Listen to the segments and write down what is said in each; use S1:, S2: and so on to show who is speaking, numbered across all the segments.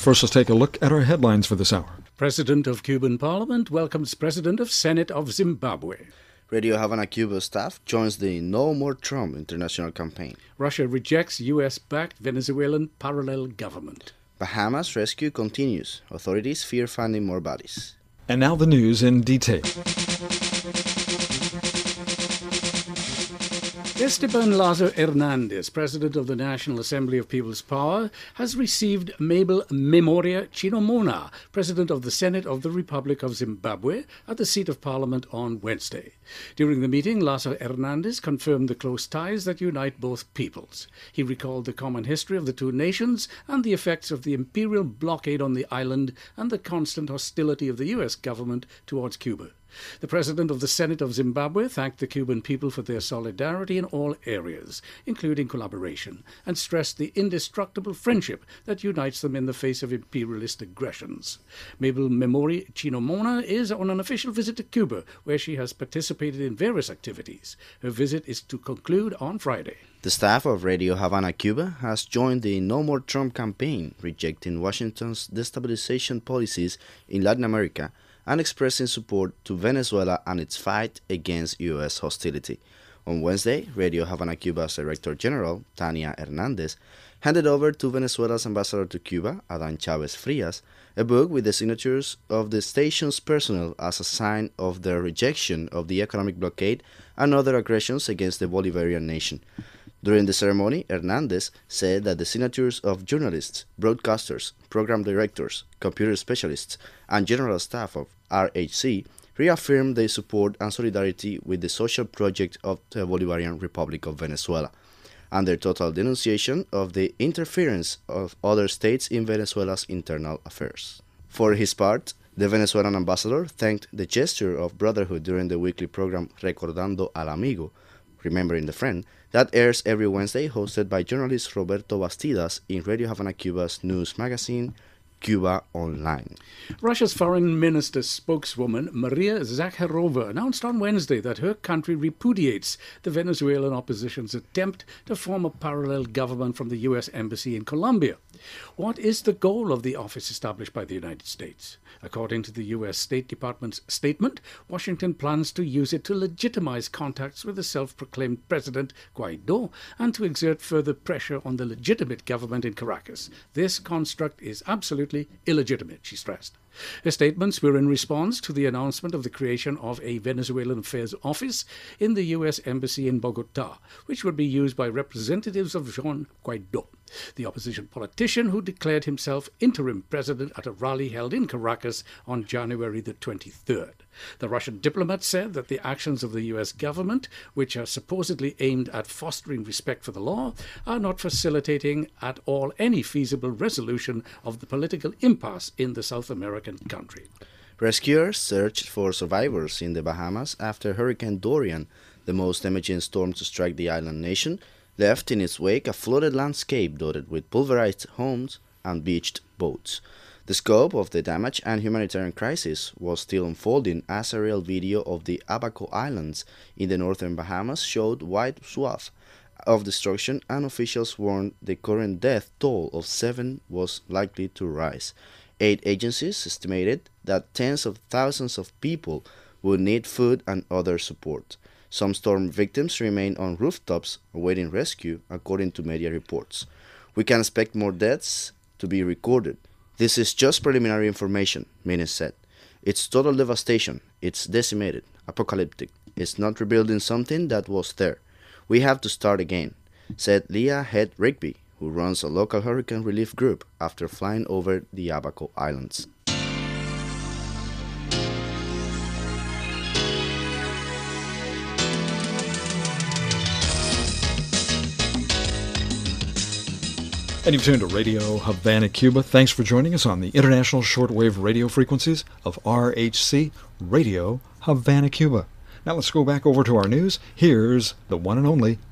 S1: First, let's take a look at our headlines for this hour.
S2: President of Cuban Parliament welcomes President of Senate of Zimbabwe.
S3: Radio Havana Cuba staff joins the No More Trump international campaign.
S2: Russia rejects U.S.-backed Venezuelan parallel government.
S3: Bahamas rescue continues. Authorities fear finding more bodies.
S1: And now the news in detail.
S2: Esteban Lazo Hernandez, President of the National Assembly of People's Power, has received Mabel Memoria Chinomona, President of the Senate of the Republic of Zimbabwe, at the seat of Parliament on Wednesday. During the meeting, Lazo Hernandez confirmed the close ties that unite both peoples. He recalled the common history of the two nations and the effects of the imperial blockade on the island and the constant hostility of the U.S. government towards Cuba. The President of the Senate of Zimbabwe thanked the Cuban people for their solidarity in all areas, including collaboration, and stressed the indestructible friendship that unites them in the face of imperialist aggressions. Mabel Memoria Chinomona is on an official visit to Cuba, where she has participated in various activities. Her visit is to conclude on Friday.
S3: The staff of Radio Havana Cuba has joined the No More Trump campaign, rejecting Washington's destabilization policies in Latin America and expressing support to Venezuela and its fight against U.S. hostility. On Wednesday, Radio Havana Cuba's Director General, Tania Hernandez, handed over to Venezuela's ambassador to Cuba, Adan Chavez Frias, a book with the signatures of the station's personnel as a sign of their rejection of the economic blockade and other aggressions against the Bolivarian nation. During the ceremony, Hernandez said that the signatures of journalists, broadcasters, program directors, computer specialists, and general staff of RHC reaffirmed their support and solidarity with the social project of the Bolivarian Republic of Venezuela, and their total denunciation of the interference of other states in Venezuela's internal affairs. For his part, the Venezuelan ambassador thanked the gesture of brotherhood during the weekly program Recordando al Amigo, Remembering the Friend, that airs every Wednesday, hosted by journalist Roberto Bastidas in Radio Havana Cuba's news magazine, Cuba Online.
S2: Russia's foreign minister's spokeswoman, Maria Zakharova, announced on Wednesday that her country repudiates the Venezuelan opposition's attempt to form a parallel government from the U.S. Embassy in Colombia. What is the goal of the office established by the United States? According to the U.S. State Department's statement, Washington plans to use it to legitimize contacts with the self-proclaimed President Guaido and to exert further pressure on the legitimate government in Caracas. This construct is absolutely illegitimate, she stressed. Her statements were in response to the announcement of the creation of a Venezuelan Affairs Office in the U.S. Embassy in Bogotá, which would be used by representatives of Juan Guaido, the opposition politician who declared himself interim president at a rally held in Caracas on January the 23rd. The Russian diplomat said that the actions of the U.S. government, which are supposedly aimed at fostering respect for the law, are not facilitating at all any feasible resolution of the political impasse in the South American country.
S3: Rescuers searched for survivors in the Bahamas after Hurricane Dorian, the most damaging storm to strike the island nation, left in its wake a flooded landscape dotted with pulverized homes and beached boats. The scope of the damage and humanitarian crisis was still unfolding as a real video of the Abaco Islands in the northern Bahamas showed wide swath of destruction, and officials warned the current death toll of 7 was likely to rise. Aid agencies estimated that tens of thousands of people would need food and other support. Some storm victims remain on rooftops awaiting rescue, according to media reports. We can expect more deaths to be recorded. This is just preliminary information, Menes said. It's total devastation. It's decimated, apocalyptic. It's not rebuilding something that was there. We have to start again, said Leah Head Rigby, who runs a local hurricane relief group after flying over the Abaco Islands.
S1: And you've tuned to Radio Havana, Cuba. Thanks for joining us on the international shortwave radio frequencies of RHC, Radio Havana, Cuba. Now let's go back over to our news. Here's the one and only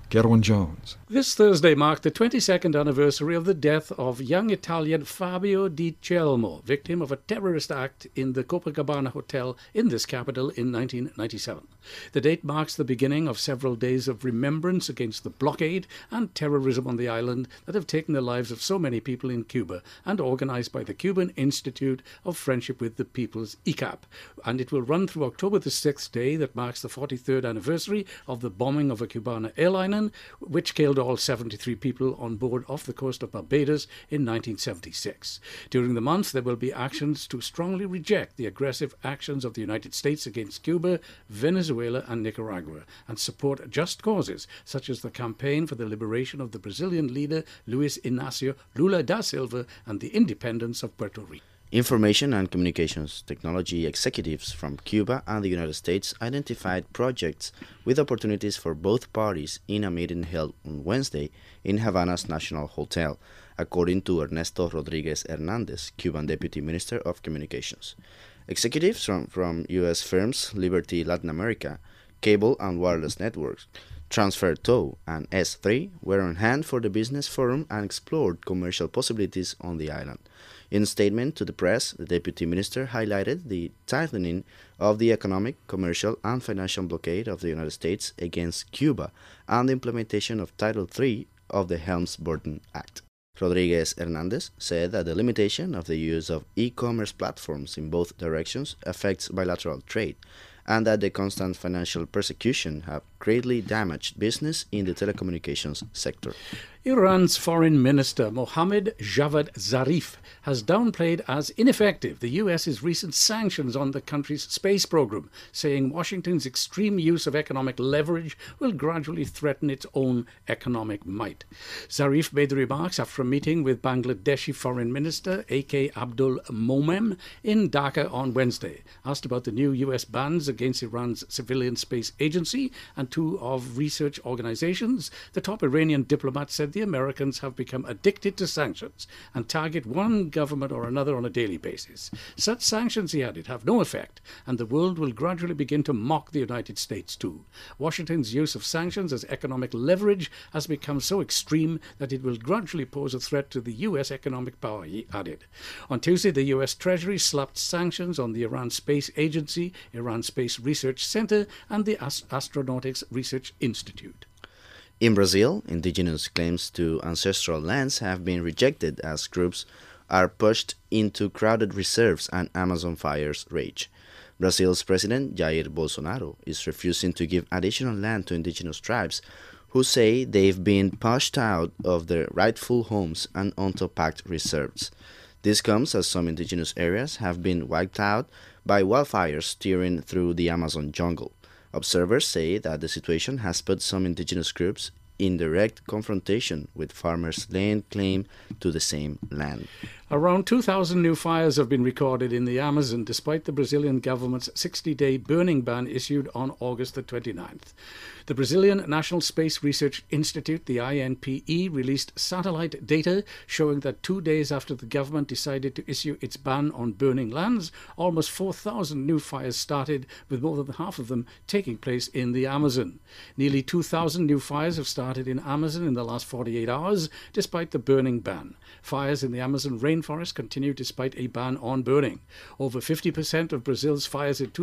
S1: Gerwin Jones.
S2: This Thursday marked the 22nd anniversary of the death of young Italian Fabio Di Celmo, victim of a terrorist act in the Copacabana Hotel in this capital in 1997. The date marks the beginning of several days of remembrance against the blockade and terrorism on the island that have taken the lives of so many people in Cuba, and organized by the Cuban Institute of Friendship with the Peoples, ICAP. And it will run through October the 6th day that marks the 43rd anniversary of the bombing of a Cubana airliner, which killed all 73 people on board off the coast of Barbados in 1976. During the month, there will be actions to strongly reject the aggressive actions of the United States against Cuba, Venezuela, and Nicaragua, and support just causes, such as the campaign for the liberation of the Brazilian leader Luiz Inácio Lula da Silva and the independence of Puerto Rico.
S3: Information and Communications Technology executives from Cuba and the United States identified projects with opportunities for both parties in a meeting held on Wednesday in Havana's National Hotel, according to Ernesto Rodriguez Hernandez, Cuban Deputy Minister of Communications. Executives from U.S. firms Liberty Latin America, Cable and Wireless Networks, TransferTow, and S3 were on hand for the business forum and explored commercial possibilities on the island. In a statement to the press, the Deputy Minister highlighted the tightening of the economic, commercial, and financial blockade of the United States against Cuba and the implementation of Title III of the Helms-Burton Act. Rodriguez Hernandez said that the limitation of the use of e-commerce platforms in both directions affects bilateral trade, and that the constant financial persecution have greatly damaged business in the telecommunications sector.
S2: Iran's Foreign Minister Mohammad Javad Zarif has downplayed as ineffective the U.S.'s recent sanctions on the country's space program, saying Washington's extreme use of economic leverage will gradually threaten its own economic might. Zarif made the remarks after a meeting with Bangladeshi Foreign Minister A.K. Abdul Momen in Dhaka on Wednesday. Asked about the new U.S. bans against Iran's civilian space agency and two of research organizations, the top Iranian diplomat said the Americans have become addicted to sanctions and target one government or another on a daily basis. Such sanctions, he added, have no effect, and the world will gradually begin to mock the United States too. Washington's use of sanctions as economic leverage has become so extreme that it will gradually pose a threat to the U.S. economic power, he added. On Tuesday, the U.S. Treasury slapped sanctions on the Iran Space Agency, Iran Space Research Center, and the Astronautics Research Institute.
S3: In Brazil, indigenous claims to ancestral lands have been rejected as groups are pushed into crowded reserves and Amazon fires rage. Brazil's President Jair Bolsonaro is refusing to give additional land to indigenous tribes who say they've been pushed out of their rightful homes and onto packed reserves. This comes as some indigenous areas have been wiped out by wildfires tearing through the Amazon jungle. Observers say that the situation has put some indigenous groups in direct confrontation with farmers laying claim to the same land.
S2: Around 2,000 new fires have been recorded in the Amazon despite the Brazilian government's 60-day burning ban issued on August the 29th. The Brazilian National Space Research Institute, the INPE, released satellite data showing that 2 days after the government decided to issue its ban on burning lands, almost 4,000 new fires started, with more than half of them taking place in the Amazon. Nearly 2,000 new fires have started in Amazon in the last 48 hours, despite the burning ban. Fires in the Amazon rainforest continue despite a ban on burning. Over 50% of Brazil's fires in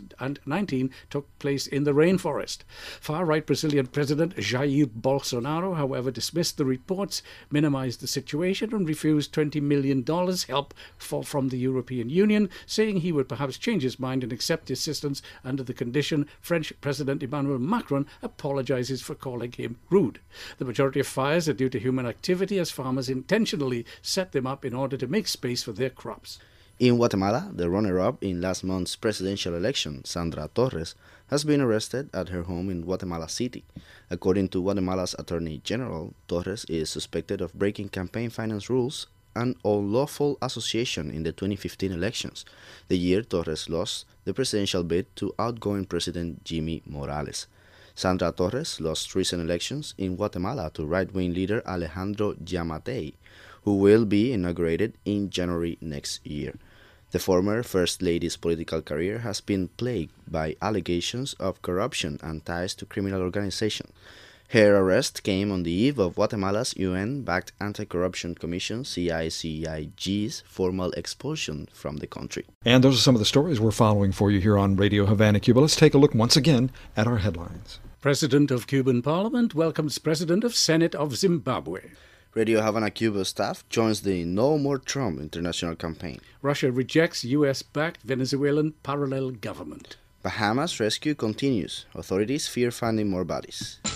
S2: 2019 took place in the rainforest. Far-right Brazilian President Jair Bolsonaro, however, dismissed the reports, minimized the situation, and refused $20 million help from the European Union, saying he would perhaps change his mind and accept assistance under the condition French President Emmanuel Macron apologizes for calling him rude. The majority of fires are due to human activity, as farmers intentionally set them up in order to make space for their crops.
S3: In Guatemala, the runner-up in last month's presidential election, Sandra Torres, has been arrested at her home in Guatemala City. According to Guatemala's Attorney General, Torres is suspected of breaking campaign finance rules and unlawful association in the 2015 elections, the year Torres lost the presidential bid to outgoing President Jimmy Morales. Sandra Torres lost recent elections in Guatemala to right-wing leader Alejandro Yamatei, who will be inaugurated in January next year. The former First Lady's political career has been plagued by allegations of corruption and ties to criminal organizations. Her arrest came on the eve of Guatemala's UN-backed Anti-Corruption Commission, CICIG's formal expulsion from the country.
S1: And those are some of the stories we're following for you here on Radio Havana, Cuba. Let's take a look once again at our headlines.
S2: President of Cuban Parliament welcomes President of Senate of Zimbabwe.
S3: Radio Havana Cuba staff joins the No More Trump international campaign.
S2: Russia rejects U.S.-backed Venezuelan parallel government.
S3: Bahamas rescue continues. Authorities fear finding more bodies.